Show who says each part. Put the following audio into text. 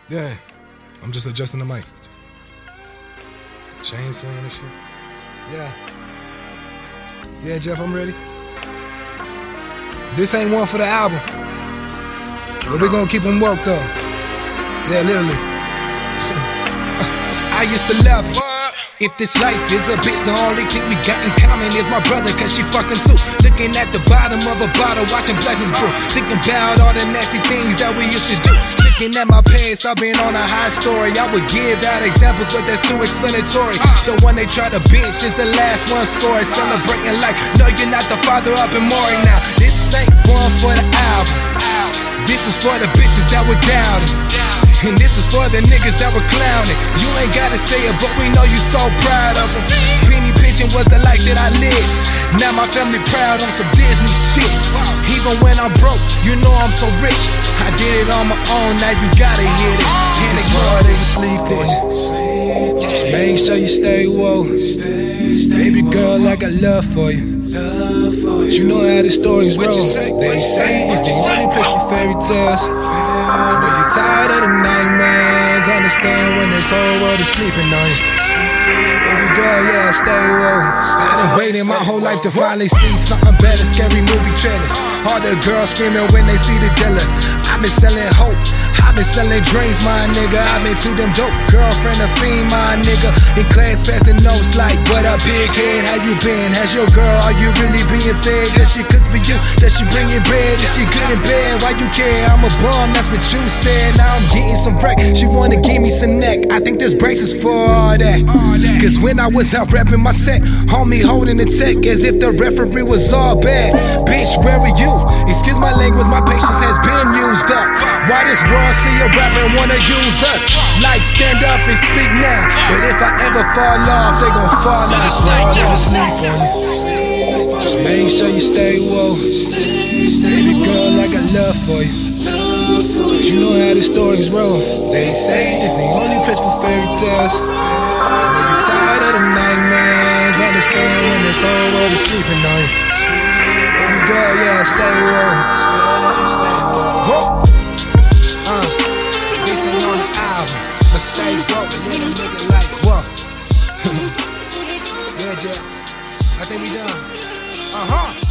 Speaker 1: Yeah, I'm just adjusting the mic. Chain swinging and shit. Yeah, Jeff, I'm ready. This ain't one for the album, but we gonna keep them woke though. Yeah, literally.
Speaker 2: I used to love it. If this life is a bitch, the only thing we got in common is my brother, cause she fucked him too. Looking at the bottom of a bottle, watching blessings brew. Thinking about all the nasty things that we used to do. Looking at my past, I've been on a high story. I would give out examples, but that's too explanatory. The one they try to bench is the last one scoring. Celebrating life, no, you're not the father up in Maury now. This ain't one for the album. This is for the bitches that were doubting. And this is for the niggas that were clowning. You ain't gotta say it, but we know you so proud of them. Penny Pigeon was the life that I lived. Now my family proud on some Disney shit. Even when I'm broke, you know I'm so rich. I did it on my own, now you gotta hear this. Can't ignore they sleeping. Just make sure you stay woke. Baby girl, I got love for you. But you know how the stories roll. They say it's the only place for fairy tales. I know you're tired of the nightmares. Understand when this whole world is sleeping on you. Baby girl, yeah, stay woke. I've been waiting my whole life to finally see something better. Scary movie trailers. All the girls screaming when they see the dealer. I've been selling hope, I've been selling dreams, my nigga. I've been to them dope, girlfriend a fiend, my nigga. In class passing notes like, what up big head, how you been? Has your girl, are you really being fed? Does she cook for you? Does she bring you bread? Is she good in bed? Why you care? I'm a bum, that's what you said. Now I'm getting some break, she wanna give me some neck. I think this brace is for all that. Cause when I was out rapping my set, homie holding the tech as if the referee was all bad. Bitch, where are you? Excuse my language, my patience has been used up. Why this world see a rapper and wanna use us? Like stand up and speak now. But if I ever fall off, they gon' fall off. This world never sleep on you. Just make sure you stay woke. Baby girl, I got love for you. But you know how the stories roll. They say it's the only place for fairy tales. I know you're tired of the nightmares. Understand when this whole world is sleeping on you. Baby girl, yeah, stay woke. This ain't on the album, but stay woke. A little nigga like, whoa. Yeah, Jeff, I think we done.